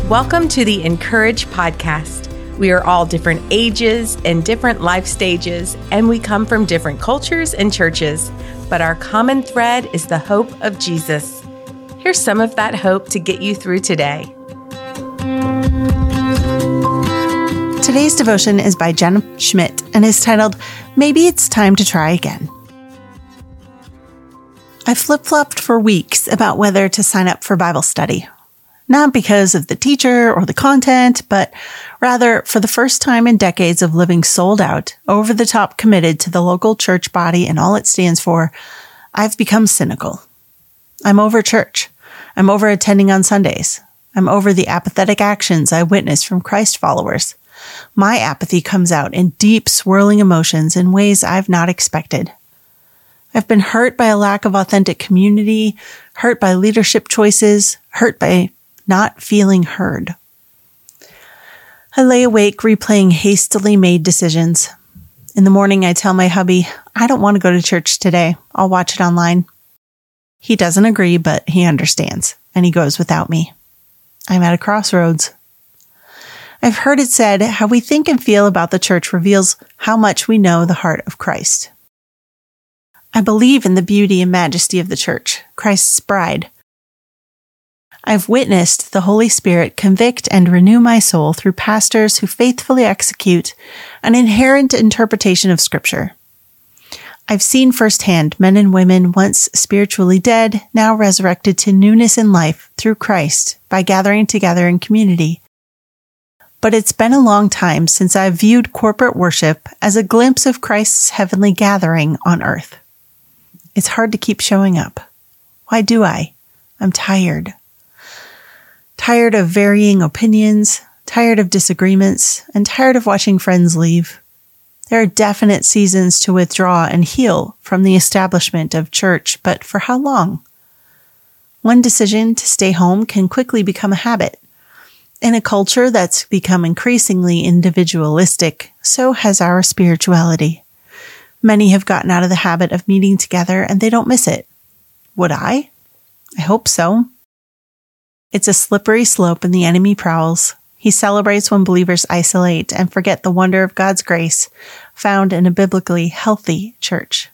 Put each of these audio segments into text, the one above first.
Welcome to the Encourage podcast. We are all different ages and different life stages, and we come from different cultures and churches, but our common thread is the hope of Jesus. Here's some of that hope to get you through today. Today's devotion is by Jenna Schmidt and is titled, Maybe It's Time to Try Again. I flip-flopped for weeks about whether to sign up for Bible study. Not because of the teacher or the content, but rather for the first time in decades of living sold out, over the top committed to the local church body and all it stands for, I've become cynical. I'm over church. I'm over attending on Sundays. I'm over the apathetic actions I witness from Christ followers. My apathy comes out in deep, swirling emotions in ways I've not expected. I've been hurt by a lack of authentic community, hurt by leadership choices, hurt by not feeling heard. I lay awake replaying hastily made decisions. In the morning, I tell my hubby, I don't want to go to church today. I'll watch it online. He doesn't agree, but he understands, and he goes without me. I'm at a crossroads. I've heard it said, how we think and feel about the church reveals how much we know the heart of Christ. I believe in the beauty and majesty of the church, Christ's bride. I've witnessed the Holy Spirit convict and renew my soul through pastors who faithfully execute an inherent interpretation of Scripture. I've seen firsthand men and women once spiritually dead, now resurrected to newness in life through Christ by gathering together in community. But it's been a long time since I've viewed corporate worship as a glimpse of Christ's heavenly gathering on earth. It's hard to keep showing up. Why do I? I'm tired. Tired of varying opinions, tired of disagreements, and tired of watching friends leave. There are definite seasons to withdraw and heal from the establishment of church, but for how long? One decision to stay home can quickly become a habit. In a culture that's become increasingly individualistic, so has our spirituality. Many have gotten out of the habit of meeting together and they don't miss it. Would I? I hope so. It's a slippery slope and the enemy prowls. He celebrates when believers isolate and forget the wonder of God's grace found in a biblically healthy church.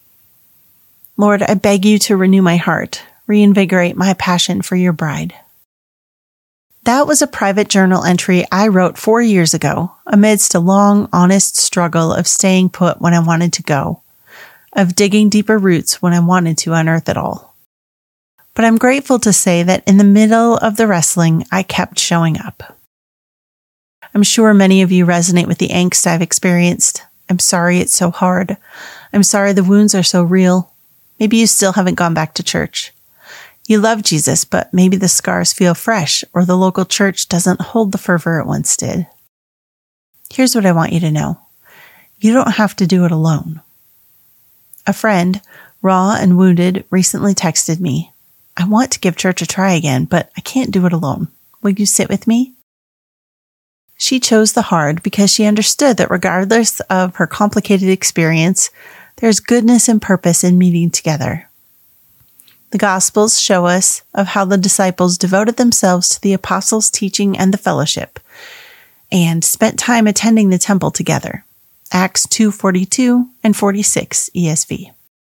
Lord, I beg you to renew my heart, reinvigorate my passion for your bride. That was a private journal entry I wrote 4 years ago amidst a long, honest struggle of staying put when I wanted to go, of digging deeper roots when I wanted to unearth it all. But I'm grateful to say that in the middle of the wrestling, I kept showing up. I'm sure many of you resonate with the angst I've experienced. I'm sorry it's so hard. I'm sorry the wounds are so real. Maybe you still haven't gone back to church. You love Jesus, but maybe the scars feel fresh or the local church doesn't hold the fervor it once did. Here's what I want you to know. You don't have to do it alone. A friend, raw and wounded, recently texted me, I want to give church a try again, but I can't do it alone. Will you sit with me? She chose the hard because she understood that regardless of her complicated experience, there's goodness and purpose in meeting together. The Gospels show us of how the disciples devoted themselves to the apostles' teaching and the fellowship, and spent time attending the temple together. Acts 2:42 and 46 ESV.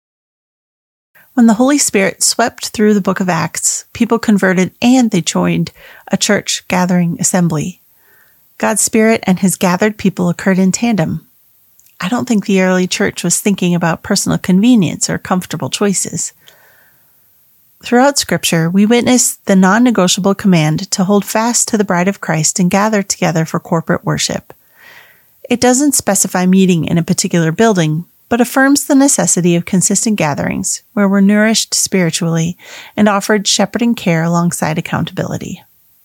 When the Holy Spirit swept through the book of Acts, people converted and they joined a church gathering assembly. God's Spirit and his gathered people occurred in tandem. I don't think the early church was thinking about personal convenience or comfortable choices. Throughout Scripture, we witness the non-negotiable command to hold fast to the bride of Christ and gather together for corporate worship. It doesn't specify meeting in a particular building, but affirms the necessity of consistent gatherings where we're nourished spiritually and offered shepherding care alongside accountability.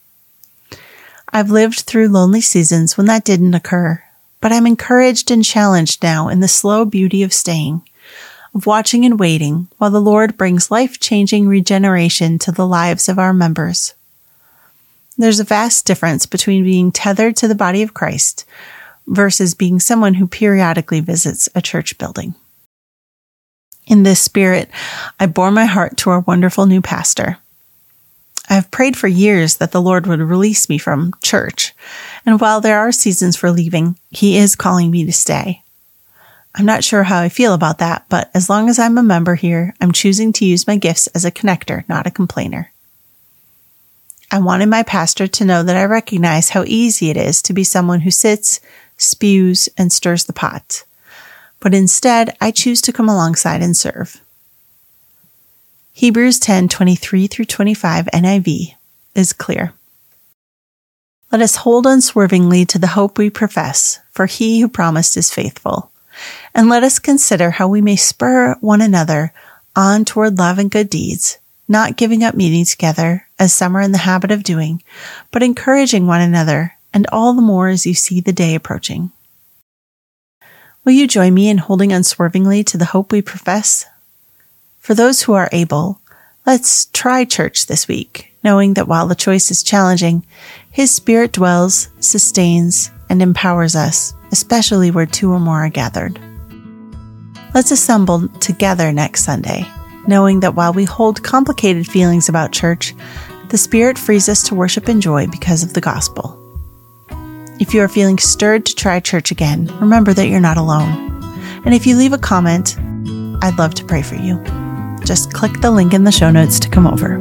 I've lived through lonely seasons when that didn't occur, but I'm encouraged and challenged now in the slow beauty of staying, of watching and waiting while the Lord brings life-changing regeneration to the lives of our members. There's a vast difference between being tethered to the body of Christ versus being someone who periodically visits a church building. In this spirit, I bore my heart to our wonderful new pastor. I have prayed for years that the Lord would release me from church, and while there are seasons for leaving, He is calling me to stay. I'm not sure how I feel about that, but as long as I'm a member here, I'm choosing to use my gifts as a connector, not a complainer. I wanted my pastor to know that I recognize how easy it is to be someone who sits, spews, and stirs the pot. But instead, I choose to come alongside and serve. Hebrews 10:23-25 NIV is clear. Let us hold unswervingly to the hope we profess, for He who promised is faithful. And let us consider how we may spur one another on toward love and good deeds, not giving up meeting together, as some are in the habit of doing, but encouraging one another, and all the more as you see the day approaching. Will you join me in holding unswervingly to the hope we profess? For those who are able, let's try church this week, knowing that while the choice is challenging, His Spirit dwells, sustains, and empowers us, especially where two or more are gathered. Let's assemble together next Sunday, knowing that while we hold complicated feelings about church, the Spirit frees us to worship in joy because of the gospel. If you are feeling stirred to try church again, remember that you're not alone. And if you leave a comment, I'd love to pray for you. Just click the link in the show notes to come over.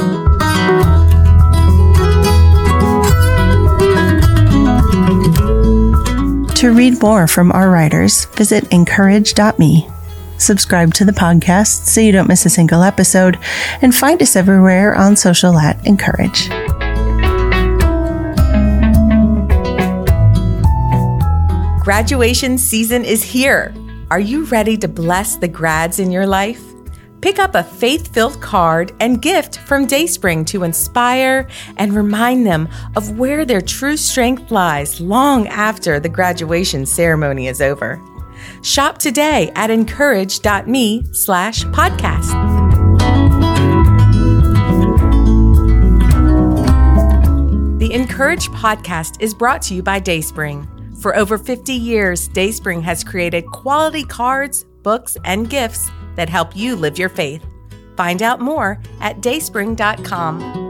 To read more from our writers, visit encourage.me. Subscribe to the podcast so you don't miss a single episode, and find us everywhere on social at Encourage. Graduation season is here. Are you ready to bless the grads in your life? Pick up a faith-filled card and gift from Dayspring to inspire and remind them of where their true strength lies long after the graduation ceremony is over. Shop today at encourage.me/podcast. The Encourage podcast is brought to you by Dayspring. For over 50 years, Dayspring has created quality cards, books, and gifts that help you live your faith. Find out more at dayspring.com.